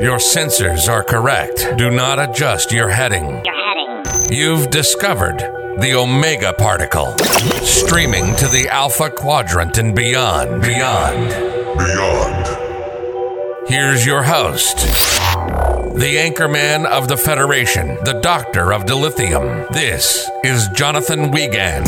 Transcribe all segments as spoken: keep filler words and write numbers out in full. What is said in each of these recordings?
Your sensors are correct. Do not adjust your heading. Your heading. You've discovered the Omega Particle. Streaming to the Alpha Quadrant and beyond. Beyond. Beyond. Here's your host, the Anchorman of the Federation, the Doctor of Dilithium. This is Jonathan Wiegand.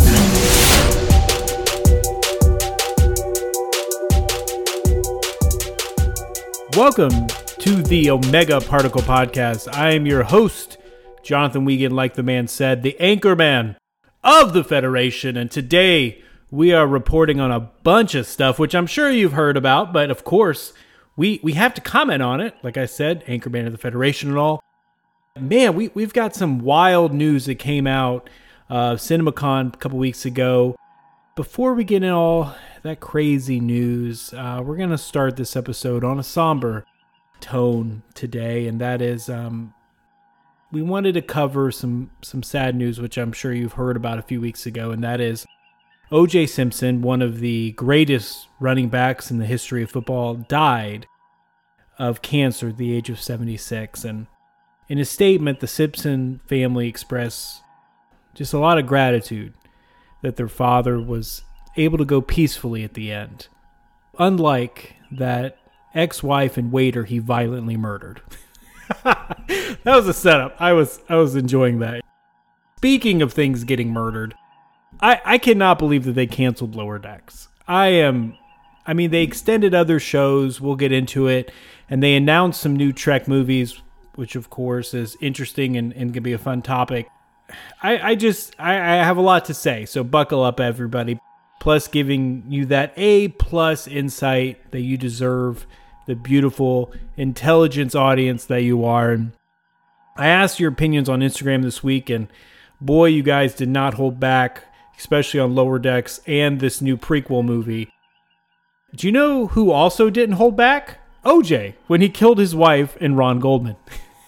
Welcome to the Omega Particle Podcast. I am your host, Jonathan Wiegand, like the man said, the Anchorman of the Federation. And today we are reporting on a bunch of stuff, which I'm sure you've heard about, but of course, we, we have to comment on it. Like I said, Anchorman of the Federation and all. Man, we, we've got some wild news that came out uh, CinemaCon a couple weeks ago. Before we get in all that crazy news, uh, we're going to start this episode on a somber tone today, and that is um, we wanted to cover some, some sad news, which I'm sure you've heard about a few weeks ago, and that is O J Simpson, one of the greatest running backs in the history of football, died of cancer at the age of seventy-six. And in a statement, the Simpson family expressed just a lot of gratitude that their father was able to go peacefully at the end, unlike that ex-wife and waiter he violently murdered. That was a setup. I was I was enjoying that. Speaking of things getting murdered, I, I cannot believe that they canceled Lower Decks. I am, I mean, they extended other shows. We'll get into it. And they announced some new Trek movies, which of course is interesting and, and can be a fun topic. I, I just, I, I have a lot to say, so buckle up, everybody. Plus giving you that A plus insight that you deserve, the beautiful intelligence audience that you are. And I asked your opinions on Instagram this week, and boy, you guys did not hold back, especially on Lower Decks and this new prequel movie. Do you know who also didn't hold back? O J, when he killed his wife and Ron Goldman.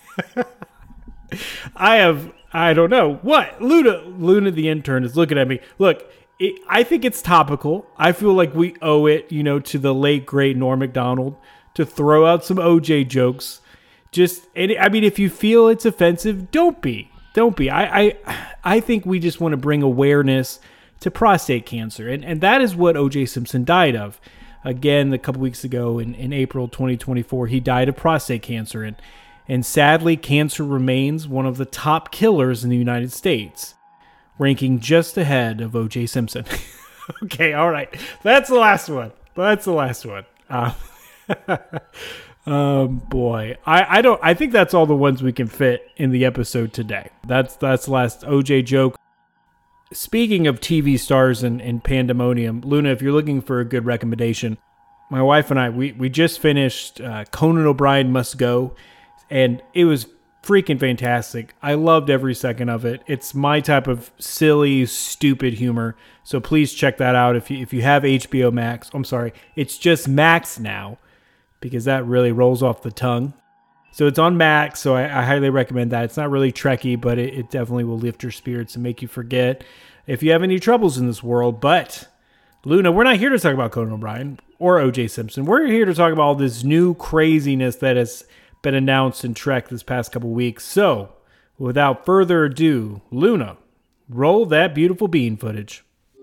I have... I don't know. What? Luna, Luna the intern is looking at me. Look, it, I think it's topical. I feel like we owe it, you know, to the late, great Norm Macdonald to throw out some O J jokes. Just, and I mean, if you feel it's offensive, don't be. Don't be. I I, I think we just want to bring awareness to prostate cancer. And, and that is what O J Simpson died of. Again, a couple weeks ago in, in April twenty twenty-four, he died of prostate cancer. And And sadly, cancer remains one of the top killers in the United States, ranking just ahead of O J Simpson. Okay, all right. That's the last one. That's the last one. Uh, um, boy, I, I don't. I think that's all the ones we can fit in the episode today. That's that's the last O J joke. Speaking of T V stars and, and pandemonium, Luna, if you're looking for a good recommendation, my wife and I, we, we just finished uh, Conan O'Brien Must Go. And it was freaking fantastic. I loved every second of it. It's my type of silly, stupid humor. So please check that out if you if you have H B O Max. I'm sorry, it's just Max now because that really rolls off the tongue. So it's on Max, so I, I highly recommend that. It's not really Trekky, but it, it definitely will lift your spirits and make you forget if you have any troubles in this world. But, Luna, we're not here to talk about Conan O'Brien or O J Simpson. We're here to talk about all this new craziness that has been announced in Trek this past couple weeks. So, without further ado, Luna, roll that beautiful bean footage.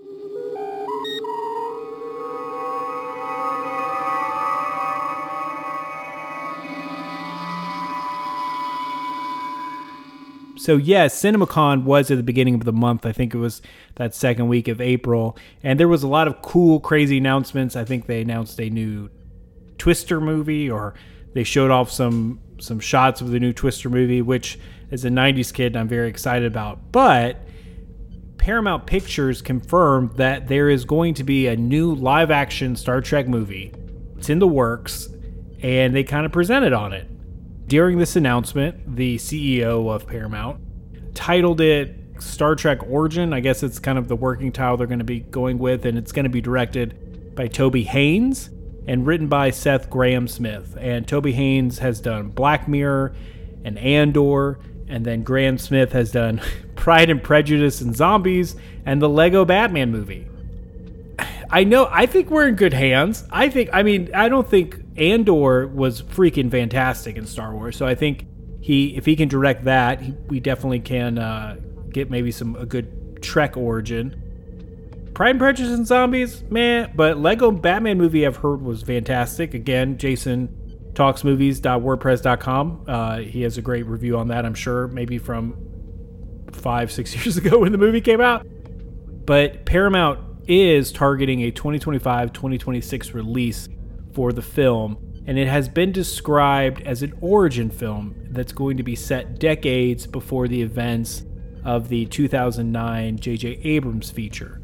So yes, CinemaCon was at the beginning of the month. I think it was that second week of April. And there was a lot of cool, crazy announcements. I think they announced a new Twister movie, or they showed off some some shots of the new Twister movie, which as a nineties kid, I'm very excited about. But Paramount Pictures confirmed that there is going to be a new live-action Star Trek movie. It's in the works, and they kind of presented on it. During this announcement, the C E O of Paramount titled it Star Trek Origin. I guess it's kind of the working title they're going to be going with, and it's going to be directed by Toby Haynes and written by Seth Grahame-Smith. And Toby Haynes has done Black Mirror and Andor, and then Grahame-Smith has done Pride and Prejudice and Zombies and the Lego Batman movie. I know, I think we're in good hands. I think, I mean, I don't think Andor was freaking fantastic in Star Wars. So I think he, if he can direct that, he, we definitely can uh, get maybe some a good Trek origin. Pride and Prejudice and Zombies, man. But Lego Batman movie I've heard was fantastic. Again, Jason talks movies dot wordpress dot com. Uh, he has a great review on that, I'm sure, maybe from five, six years ago when the movie came out. But Paramount is targeting a twenty twenty-five twenty twenty-six release for the film, and it has been described as an origin film that's going to be set decades before the events of the two thousand nine J J Abrams feature.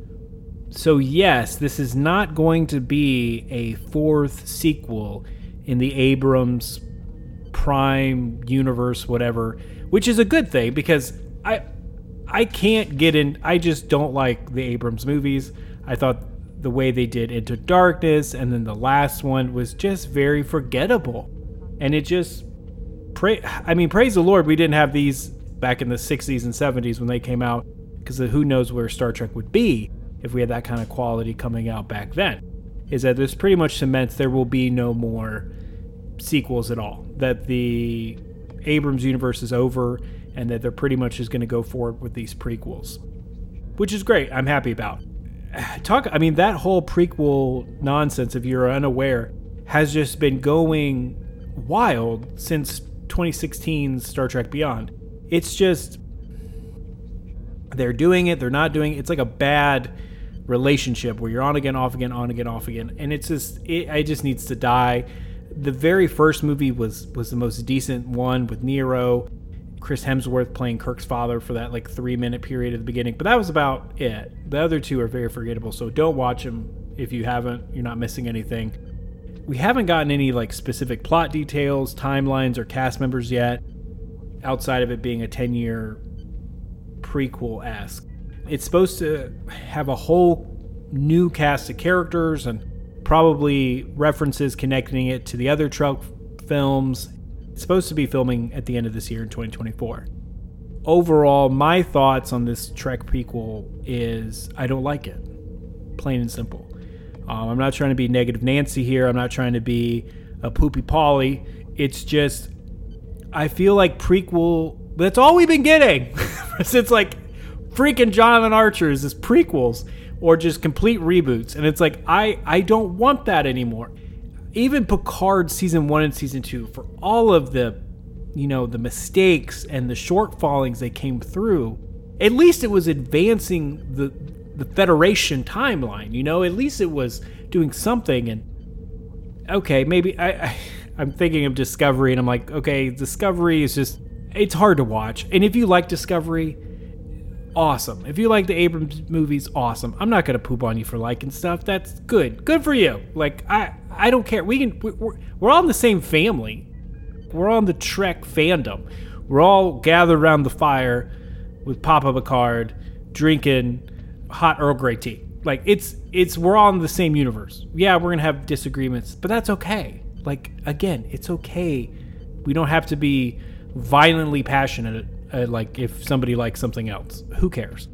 So yes, this is not going to be a fourth sequel in the Abrams Prime universe, whatever, which is a good thing because I I can't get in. I just don't like the Abrams movies. I thought the way they did Into Darkness and then the last one was just very forgettable. And it just, pray, I mean, praise the Lord, we didn't have these back in the sixties and seventies when they came out, because who knows where Star Trek would be if we had that kind of quality coming out back then. Is that this pretty much cements there will be no more sequels at all. That the Abrams universe is over and that they're pretty much just going to go forward with these prequels, which is great. I'm happy about. Talk. I mean, that whole prequel nonsense, if you're unaware, has just been going wild since twenty sixteen's Star Trek Beyond. It's just, they're doing it, they're not doing it. It's like a bad relationship where you're on again, off again, on again, off again. And it's just, it, it just needs to die. The very first movie was, was the most decent one with Nero, Chris Hemsworth playing Kirk's father for that like three minute period at the beginning. But that was about it. The other two are very forgettable. So don't watch them if you haven't. You're not missing anything. We haven't gotten any like specific plot details, timelines, or cast members yet, outside of it being a ten year prequel-esque. It's supposed to have a whole new cast of characters and probably references connecting it to the other Trek films. It's supposed to be filming at the end of this year in twenty twenty-four. Overall, my thoughts on this Trek prequel is I don't like it. Plain and simple. Um, I'm not trying to be negative Nancy here. I'm not trying to be a poopy Polly. It's just, I feel like prequel, that's all we've been getting since like freaking Jonathan Archer is just prequels or just complete reboots. And it's like, I, I don't want that anymore. Even Picard season one and season two, for all of the, you know, the mistakes and the shortfallings they came through, at least it was advancing the the Federation timeline, you know, at least it was doing something. And okay, maybe I, I I'm thinking of Discovery and I'm like, okay, Discovery is just, it's hard to watch. And if you like Discovery, awesome. If you like the Abrams movies, awesome. I'm not going to poop on you for liking stuff. That's good. Good for you. Like, I, I don't care. We can, we're, we're all in the same family. We're all in the Trek fandom. We're all gathered around the fire with Papa Picard drinking hot Earl Grey tea. Like, it's, it's, we're all in the same universe. Yeah, we're going to have disagreements, but that's okay. Like, again, it's okay. We don't have to be violently passionate, uh, like if somebody likes something else. Who cares?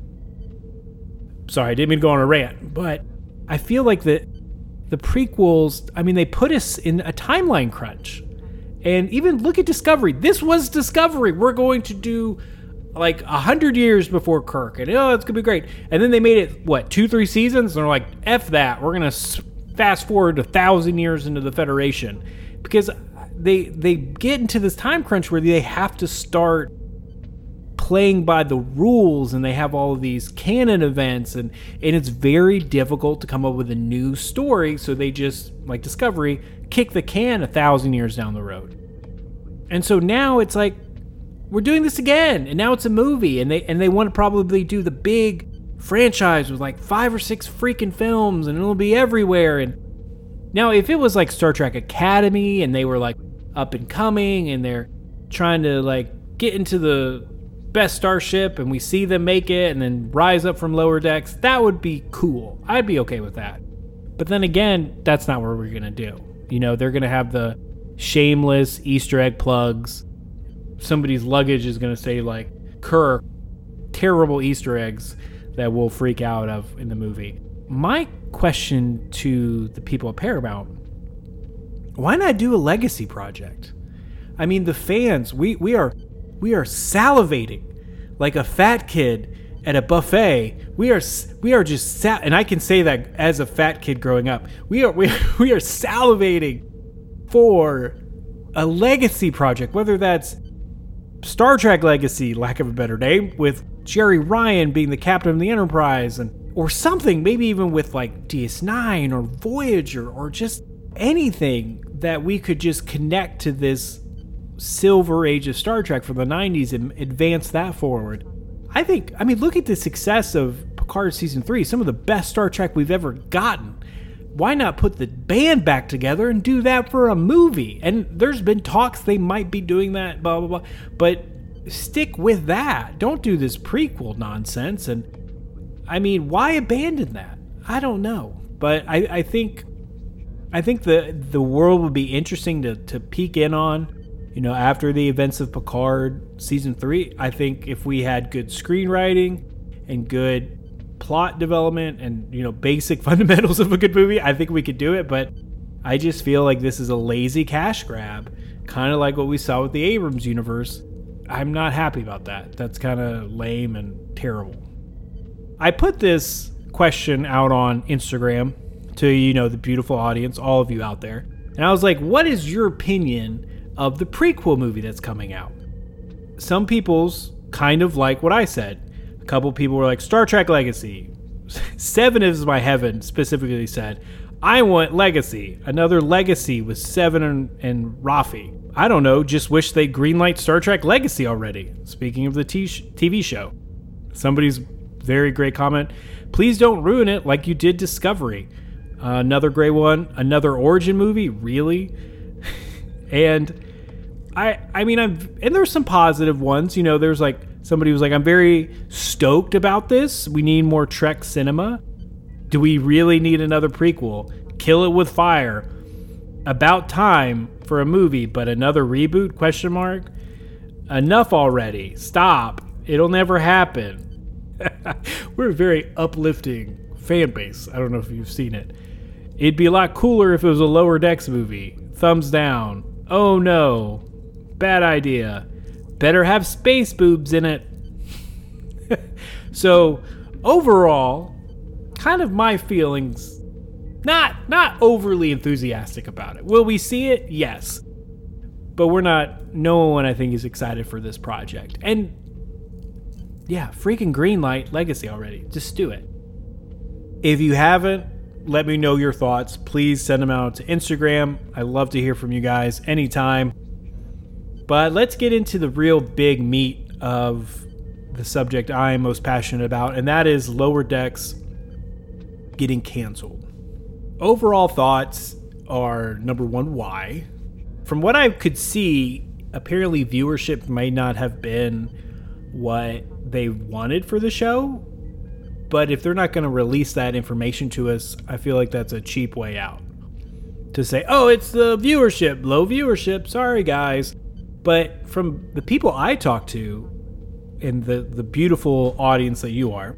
Sorry, I didn't mean to go on a rant, but I feel like the, the prequels, I mean, they put us in a timeline crunch. And even look at Discovery. This was Discovery. We're going to do like a hundred years before Kirk, and oh, it's gonna be great. And then they made it what two, three seasons, and they're like, "F that, we're gonna fast forward a thousand years into the Federation," because they they get into this time crunch where they have to start playing by the rules, and they have all of these canon events, and and it's very difficult to come up with a new story. So they just, like Discovery, kick the can a thousand years down the road. And so now it's like, we're doing this again, and now it's a movie, and they and they want to probably do the big franchise with like five or six freaking films, and it'll be everywhere. And now, if it was like Star Trek Academy, and they were like up and coming, and they're trying to like get into the best starship, and we see them make it, and then rise up from lower decks, that would be cool. I'd be okay with that. But then again, that's not what we're gonna do. You know, they're gonna have the shameless Easter egg plugs. Somebody's luggage is going to say like Kirk, terrible Easter eggs that we'll freak out of in the movie. My question to the people at Paramount, why not do a legacy project? I mean, the fans, we, we are we are salivating like a fat kid at a buffet. We are we are just sal- and I can say that as a fat kid growing up. We are we, we are salivating for a legacy project, whether that's Star Trek Legacy, lack of a better name, with Jerry Ryan being the captain of the Enterprise, and or something, maybe even with like D S nine or Voyager, or just anything that we could just connect to this silver age of Star Trek from the nineties and advance that forward. I think, I mean, look at the success of Picard Season three, some of the best Star Trek we've ever gotten. Why not put the band back together and do that for a movie? And there's been talks they might be doing that, blah, blah, blah. But stick with that. Don't do this prequel nonsense. And, I mean, why abandon that? I don't know. But I, I think I think the the world would be interesting to, to peek in on. You know, after the events of Picard Season three, I think if we had good screenwriting and good plot development and, you know, basic fundamentals of a good movie, I think we could do it. But I just feel like this is a lazy cash grab, kind of like what we saw with the Abrams universe. I'm not happy about that. That's kind of lame and terrible. I put this question out on Instagram to, you know, the beautiful audience, all of you out there. And I was like, what is your opinion of the prequel movie that's coming out? Some people's kind of like what I said. A couple people were like, Star Trek Legacy. Seven is my heaven specifically said, I want Legacy. Another Legacy with Seven and, and Rafi. I don't know, just wish they greenlight Star Trek Legacy already. Speaking of the t- TV show. Somebody's very great comment. Please don't ruin it like you did Discovery. Uh, another great one. Another origin movie? Really? And I I mean, I'm, and there's some positive ones. You know, there's like, somebody was like, I'm very stoked about this. We need more Trek cinema. Do we really need another prequel? Kill it with fire. About time for a movie, but another reboot? Question mark. Enough already. Stop. It'll never happen. We're a very uplifting fan base. I don't know if you've seen it. It'd be a lot cooler if it was a Lower Decks movie. Thumbs down. Oh no. Bad idea. Better have space boobs in it. So, overall, kind of my feelings, not not overly enthusiastic about it. Will we see it? Yes. But we're not, no one I think is excited for this project. And yeah, freaking greenlight Legacy already. Just do it. If you haven't, let me know your thoughts. Please send them out to Instagram. I love to hear from you guys anytime. But let's get into the real big meat of the subject I am most passionate about, and that is Lower Decks getting canceled. Overall thoughts are, number one, why? From what I could see, apparently viewership may not have been what they wanted for the show. But if they're not going to release that information to us, I feel like that's a cheap way out. To say, oh, it's the viewership, low viewership, sorry guys. But from the people I talk to, and the, the beautiful audience that you are,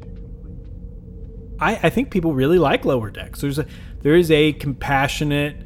I, I think people really like Lower Decks. There's a there is a compassionate,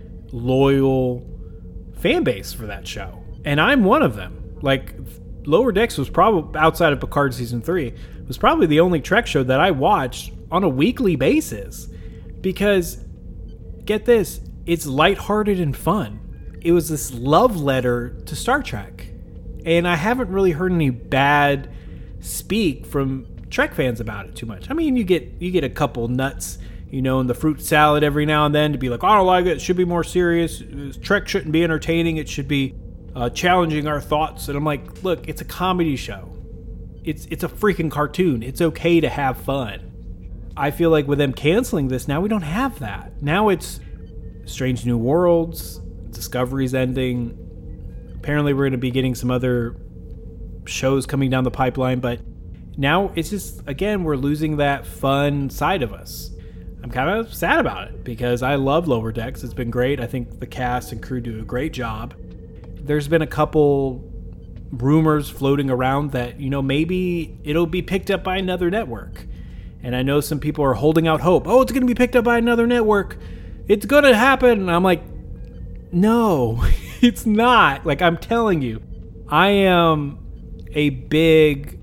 loyal fan base for that show. And I'm one of them. Like, Lower Decks was probably, outside of Picard Season three, was probably the only Trek show that I watched on a weekly basis. Because, get this, it's lighthearted and fun. It was this love letter to Star Trek. And I haven't really heard any bad speak from Trek fans about it too much. I mean, you get you get a couple nuts, you know, in the fruit salad every now and then to be like, I don't like it, it should be more serious. Trek shouldn't be entertaining, it should be uh, challenging our thoughts. And I'm like, look, it's a comedy show. It's it's a freaking cartoon. It's okay to have fun. I feel like with them canceling this, now we don't have that. Now it's Strange New Worlds, Discovery's ending. Apparently we're going to be getting some other shows coming down the pipeline, but now it's just, again, we're losing that fun side of us. I'm kind of sad about it because I love Lower Decks. It's been great. I think the cast and crew do a great job. There's been a couple rumors floating around that, you know, maybe it'll be picked up by another network. And I know some people are holding out hope. Oh, it's going to be picked up by another network. It's going to happen. And I'm like, no, it's not. Like, I'm telling you, I am a big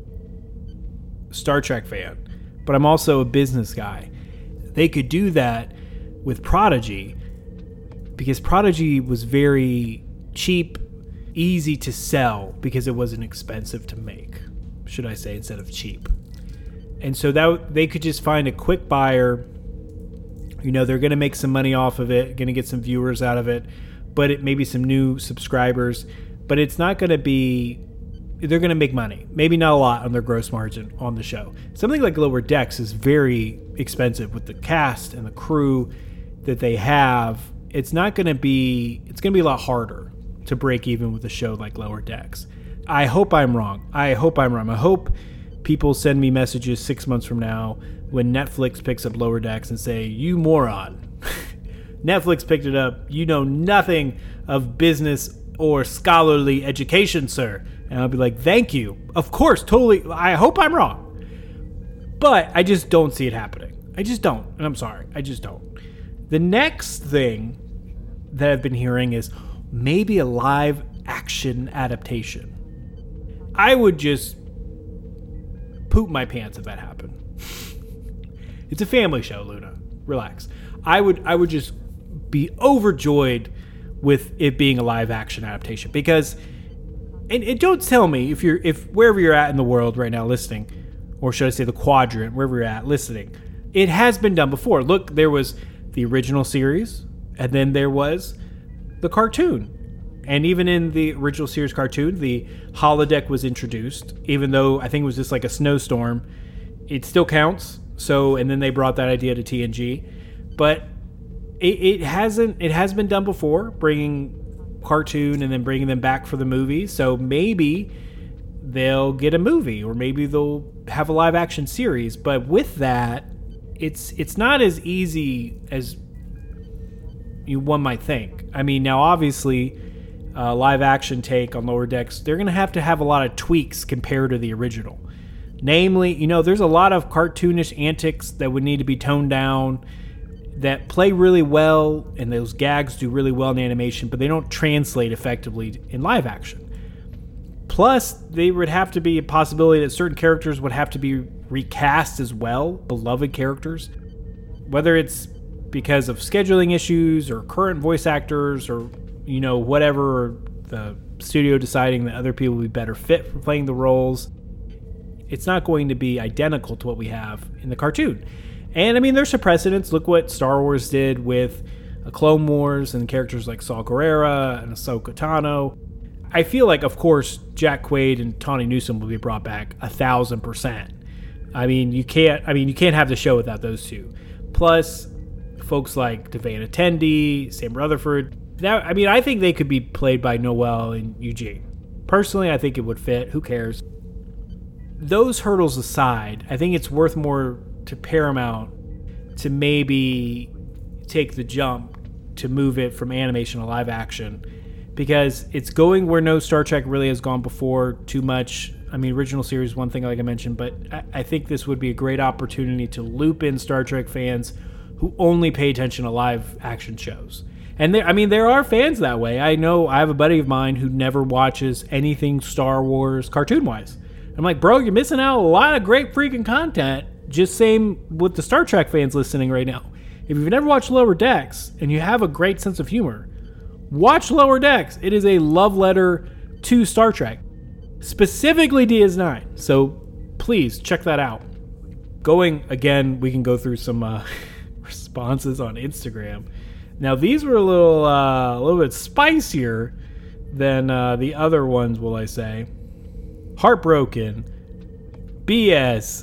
Star Trek fan, but I'm also a business guy. They could do that with Prodigy because Prodigy was very cheap, easy to sell because it wasn't expensive to make, should I say, instead of cheap. And so that they could just find a quick buyer. You know, they're going to make some money off of it, going to get some viewers out of it, but it maybe some new subscribers. But it's not going to be, they're going to make money. Maybe not a lot on their gross margin on the show. Something like Lower Decks is very expensive with the cast and the crew that they have. It's not going to be, it's going to be a lot harder to break even with a show like Lower Decks. I hope I'm wrong. I hope I'm wrong. I hope people send me messages six months from now when Netflix picks up Lower Decks and say, you moron. Netflix picked it up. You know nothing of business or scholarly education, sir. And I'll be like, thank you. Of course, totally. I hope I'm wrong. But I just don't see it happening. I just don't. And I'm sorry. I just don't. The next thing that I've been hearing is maybe a live action adaptation. I would just poop my pants if that happened. It's a family show, Luna. Relax. I would I would just be overjoyed with it being a live action adaptation because, and, and don't tell me if you're if wherever you're at in the world right now listening, or should I say the quadrant, wherever you're at listening, it has been done before. Look, there was the original series, and then there was the cartoon. And even in the original series cartoon, the holodeck was introduced, even though I think it was just like a snowstorm. It still counts. So, and then they brought that idea to T N G. But it, it hasn't, it has been done before, bringing cartoon and then bringing them back for the movie. So maybe they'll get a movie or maybe they'll have a live action series. But with that, it's it's not as easy as you one might think. I mean, now obviously, Uh, live action take on Lower Decks, they're going to have to have a lot of tweaks compared to the original. Namely, you know, there's a lot of cartoonish antics that would need to be toned down that play really well, and those gags do really well in animation, but they don't translate effectively in live action. Plus, there would have to be a possibility that certain characters would have to be recast as well, beloved characters. Whether it's because of scheduling issues or current voice actors or you know, whatever, the studio deciding that other people would be better fit for playing the roles, it's not going to be identical to what we have in the cartoon. And I mean, there's some precedents. Look what Star Wars did with Clone Wars and characters like Saw Gerrera and Ahsoka Tano. I feel like, of course, Jack Quaid and Tawny Newsome will be brought back a thousand percent. I mean, you can't. I mean, you can't have the show without those two. Plus, folks like Devane Attendee, Sam Rutherford. That, I mean, I think they could be played by Noel and Eugene. Personally, I think it would fit. Who cares? Those hurdles aside, I think it's worth more to Paramount to maybe take the jump to move it from animation to live action, because it's going where no Star Trek really has gone before too much. I mean, original series, one thing like I mentioned, but I, I think this would be a great opportunity to loop in Star Trek fans who only pay attention to live action shows. And there, I mean, there are fans that way. I know I have a buddy of mine who never watches anything Star Wars cartoon-wise. I'm like, bro, you're missing out a lot of great freaking content. Just same with the Star Trek fans listening right now. If you've never watched Lower Decks and you have a great sense of humor, watch Lower Decks. It is a love letter to Star Trek, specifically D S nine. So please check that out. Going again, we can go through some uh, responses on Instagram. Now, these were a little, uh, a little bit spicier than uh, the other ones, will I say. Heartbroken. B S.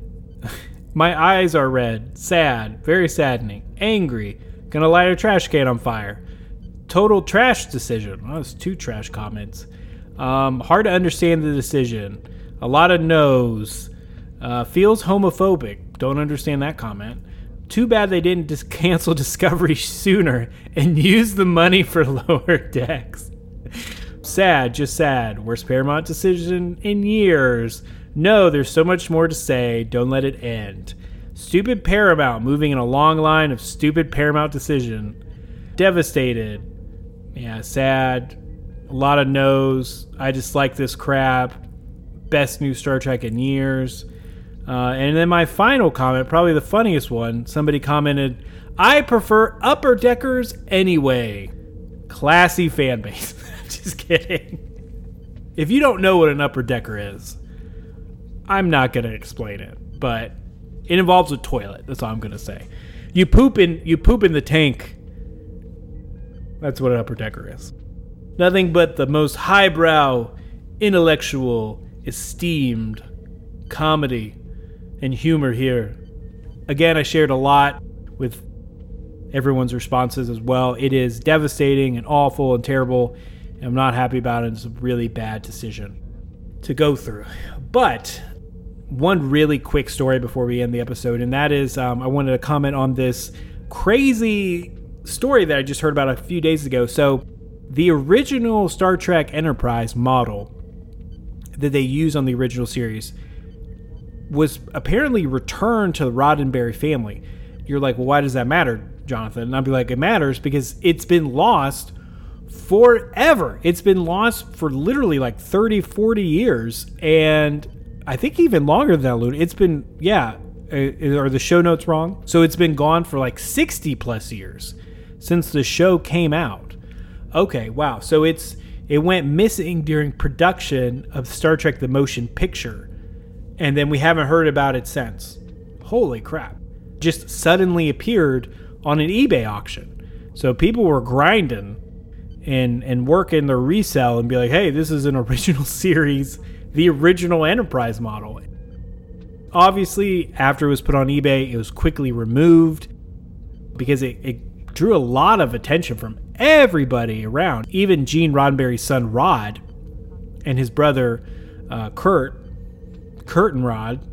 My eyes are red. Sad. Very saddening. Angry. Gonna light a trash can on fire. Total trash decision. Oh, that's two trash comments. Um, hard to understand the decision. A lot of no's. Uh, feels homophobic. Don't understand that comment. Too bad they didn't just cancel Discovery sooner and use the money for Lower Decks. Sad, just sad. Worst Paramount decision in years. No, there's so much more to say. Don't let it end. Stupid Paramount, moving in a long line of stupid Paramount decision. Devastated. Yeah, sad. A lot of no's. I dislike this crap. Best new Star Trek in years. Uh, and then my final comment, probably the funniest one, somebody commented, I prefer upper deckers anyway. Classy fan base. Just kidding. If you don't know what an upper decker is, I'm not going to explain it, but it involves a toilet. That's all I'm going to say. You poop in you poop in the tank. That's what an upper decker is. Nothing but the most highbrow, intellectual, esteemed comedy and humor here. Again, I shared a lot with everyone's responses as well. It is devastating and awful and terrible. And I'm not happy about it. It's a really bad decision to go through. But one really quick story before we end the episode, and that is um, I wanted to comment on this crazy story that I just heard about a few days ago. So the original Star Trek Enterprise model that they use on the original series was apparently returned to the Roddenberry family. You're like, well, why does that matter, Jonathan? And I'd be like, it matters because it's been lost forever. It's been lost for literally like thirty, forty years. And I think even longer than that, Luna. It's been, yeah, are the show notes wrong? So it's been gone for like sixty plus years since the show came out. Okay, wow. So it's it went missing during production of Star Trek The Motion Picture. And then we haven't heard about it since. Holy crap. Just suddenly appeared on an eBay auction. So people were grinding and and working their resell and be like, hey, this is an original series, the original Enterprise model. Obviously, after it was put on eBay, it was quickly removed because it, it drew a lot of attention from everybody around. Even Gene Roddenberry's son, Rod, and his brother, uh, Kurt, Kurt and Rod.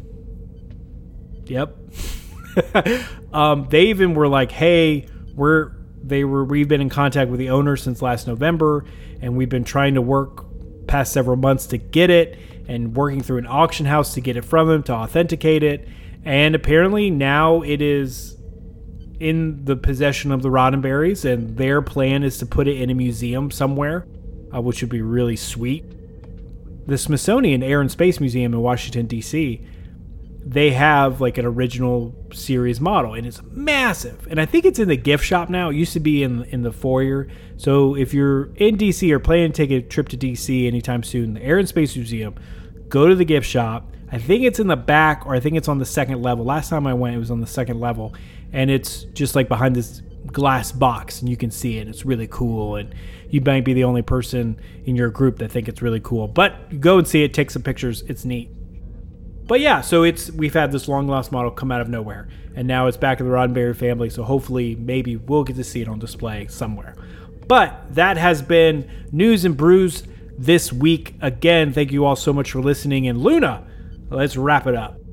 Yep. um, they even were like, hey, we're they were we've been in contact with the owner since last November, and we've been trying to work past several months to get it, and working through an auction house to get it from them to authenticate it. And apparently now it is in the possession of the Roddenberrys, and their plan is to put it in a museum somewhere, uh, which would be really sweet. The Smithsonian Air and Space Museum in Washington, D C, they have like an original series model, and it's massive. And I think it's in the gift shop now. It used to be in in the foyer. So if you're in D C or planning to take a trip to D C anytime soon, the Air and Space Museum, go to the gift shop. I think it's in the back, or I think it's on the second level. Last time I went, it was on the second level. And it's just like behind this glass box, and you can see it. It's really cool, and you might be the only person in your group that think it's really cool. But go and see it, take some pictures. It's neat. But yeah, so it's we've had this long lost model come out of nowhere, and now it's back in the Roddenberry family. So hopefully, maybe we'll get to see it on display somewhere. But that has been News and Brews this week. Again, thank you all so much for listening. And Luna, let's wrap it up.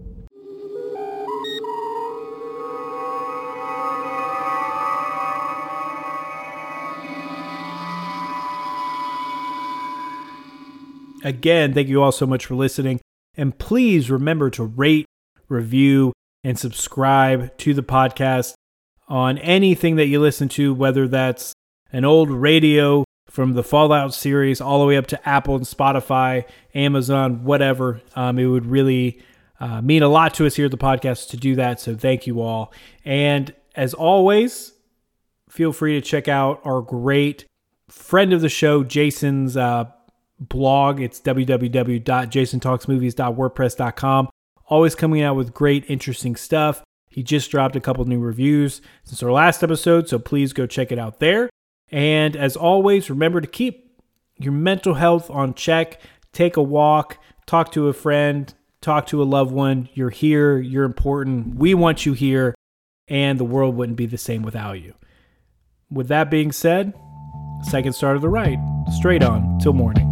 Again, thank you all so much for listening. And please remember to rate, review, and subscribe to the podcast on anything that you listen to, whether that's an old radio from the Fallout series all the way up to Apple and Spotify, Amazon, whatever. Um, it would really uh, mean a lot to us here at the podcast to do that. So thank you all. And as always, feel free to check out our great friend of the show, Jason's uh blog. It's w w w dot jason talks movies dot wordpress dot com. Always coming out with great, interesting stuff. He just dropped a couple new reviews since our last episode, so please go check it out there. And as always, remember to keep your mental health on check. Take a walk, talk to a friend, talk to a loved one. You're here, you're important. We want you here, and the world wouldn't be the same without you. With that being said, second star to the right, straight on till morning.